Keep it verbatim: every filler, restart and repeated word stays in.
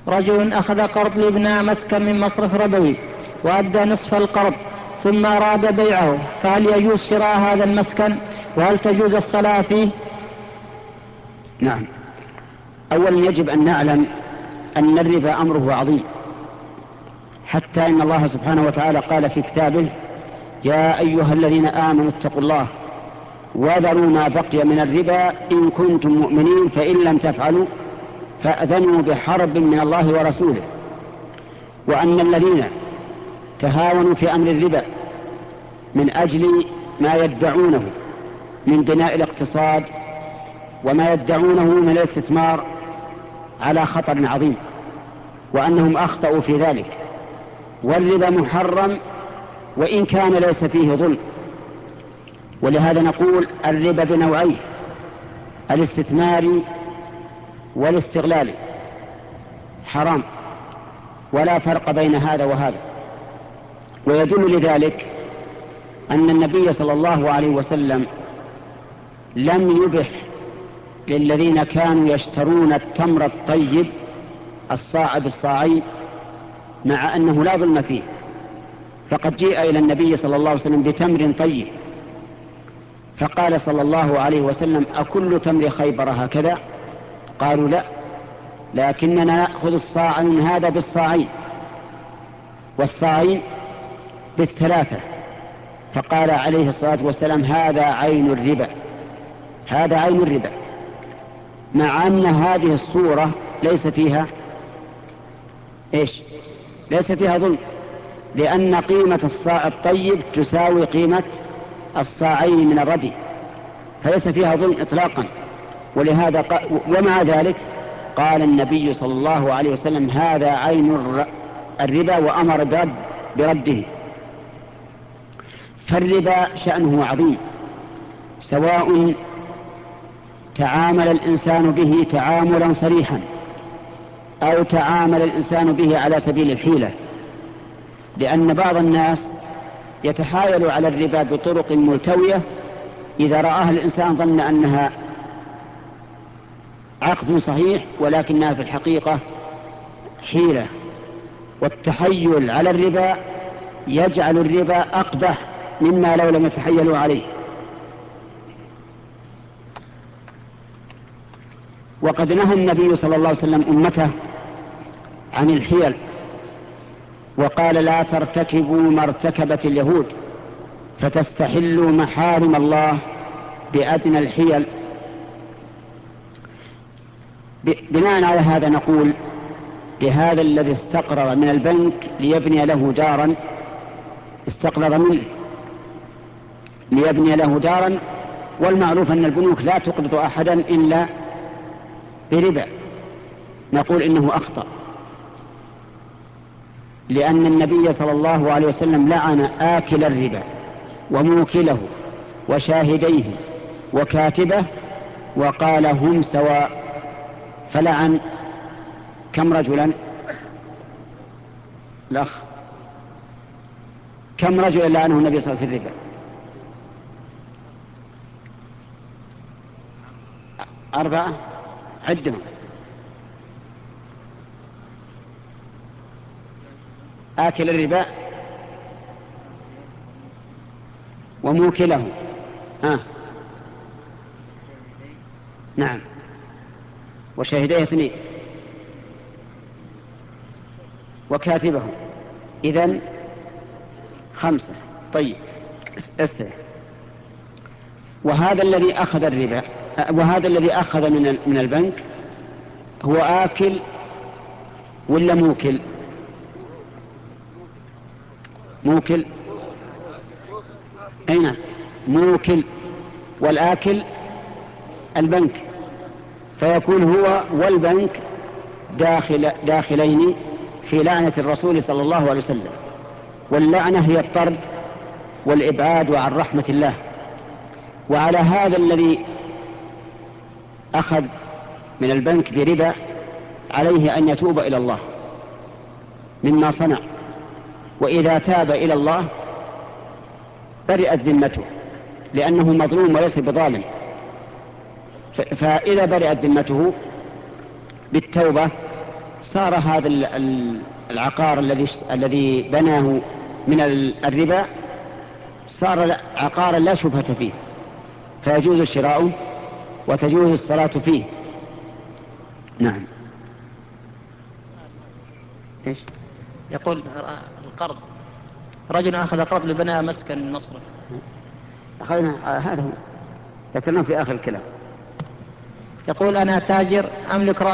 رجل أخذ قرض ليبنى مسكن من مصرف ربوي وأدى نصف القرض ثم أراد بيعه، فهل يجوز شراء هذا المسكن وهل تجوز الصلاة فيه؟ نعم. أولا يجب أن نعلم أن الربا أمره عظيم، حتى إن الله سبحانه وتعالى قال في كتابه: يا أيها الذين آمنوا اتقوا الله وذروا ما بقي من الربا إن كنتم مؤمنين فإن لم تفعلوا فأذنوا بحرب من الله ورسوله. وأن الذين تهاونوا في أمر الربا من أجل ما يدعونه من بناء الاقتصاد وما يدعونه من الاستثمار على خطر عظيم، وأنهم أخطأوا في ذلك. والربا محرم وإن كان ليس فيه ظلم، ولهذا نقول الربا بنوعيه: الاستثماري والاستغلالي حرام، ولا فرق بين هذا وهذا. ويدل لذلك أن النبي صلى الله عليه وسلم لم يبح للذين كانوا يشترون التمر الطيب الصاع بالصاعين، مع أنه لا ظلم فيه. فقد جيء إلى النبي صلى الله عليه وسلم بتمر طيب فقال صلى الله عليه وسلم: أكل تمر خيبر هكذا؟ قالوا: لا، لكننا نأخذ الصاع من هذا بالصاعين والصاعين بالثلاثة. فقال عليه الصلاة والسلام: هذا عين الربا، هذا عين الربا، مع أن هذه الصورة ليس فيها إيش؟ ليس فيها ظلم، لأن قيمة الصاع الطيب تساوي قيمة الصاعين من الردي، فليس فيها ظلم إطلاقا. ولهذا ق... ومع ذلك قال النبي صلى الله عليه وسلم: هذا عين الربا، وأمر برد برده. فالربا شأنه عظيم، سواء تعامل الإنسان به تعاملا صريحا أو تعامل الإنسان به على سبيل الحيلة، لأن بعض الناس يتحايل على الربا بطرق ملتوية، إذا رآها الإنسان ظن أنها عقد صحيح ولكنها في الحقيقة حيلة. والتحيل على الربا يجعل الربا أقبح مما لو لم يتحيلوا عليه. وقد نهى النبي صلى الله عليه وسلم أمته عن الحيل، وقال: لا ترتكبوا ما ارتكبت اليهود فتستحلوا محارم الله بأدنى الحيل. بناء على هذا نقول لهذا الذي استقرض من البنك ليبني له دارا، استقرض منه ليبني له دارا، والمعروف أن البنوك لا تقرض أحدا إلا بربا، نقول إنه أخطأ، لأن النبي صلى الله عليه وسلم لعن آكل الربا وموكله وشاهديه وكاتبه، وقال: هم سواء. فلعن كم رجلا؟ الأخ، كم رجلا لعنه النبي صلى الله عليه وسلم في الربا؟ أربعة، عدهم: آكل الربا وموكله، آه. نعم، وشاهديه اثنين وكاتبه، إذن خمسة. طيب، استرح. وهذا الذي أخذ الربا، وهذا الذي أخذ من من البنك هو آكل ولا موكل؟ موكل، أي نعم، موكل، والآكل البنك، فيكون هو والبنك داخل داخلين في لعنة الرسول صلى الله عليه وسلم. واللعنة هي الطرد والإبعاد عن رحمة الله. وعلى هذا الذي أخذ من البنك بربا عليه أن يتوب إلى الله مما صنع، وإذا تاب إلى الله برئت ذمته، لأنه مظلوم وليس بظالم. فإذا برئت ذمته بالتوبة صار هذا العقار الذي الذي بناه من الربا صار عقارا لا شبهة فيه، فيجوز شراؤه وتجوز الصلاة فيه. نعم. إيش؟ يقول القرض، رجل أخذ قرض لبناء مسكن مصرف. أخذنا هذا هو ذكرناه في آخر الكلام. يقول أنا تاجر أملك رأس